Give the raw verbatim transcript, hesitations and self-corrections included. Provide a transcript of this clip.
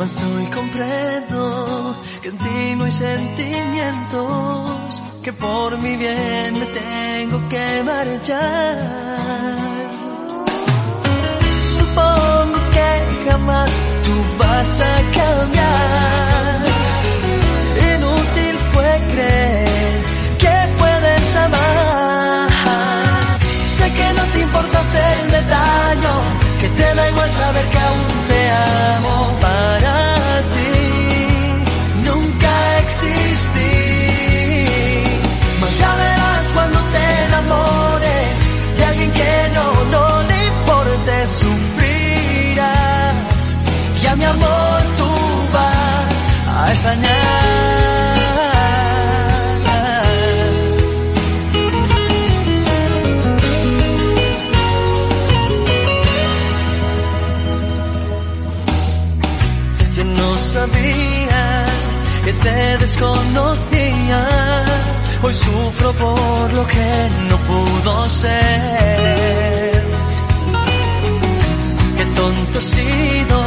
mas hoy comprendo que en ti no hay sentimientos, que por mi bien me tengo que marchar. Supongo que jamás tú vas a cambiar. Inútil fue creer que puedes amar. Sé que no te importa hacerme daño, que te da igual saber que aún te amo. Para ti nunca existí, mas ya verás cuando te enamores de alguien que no, no le importe, sufrirás y a mi amor tú vas a extrañar. Sabía que te desconocía, hoy sufro por lo que no pudo ser. Qué tonto he sido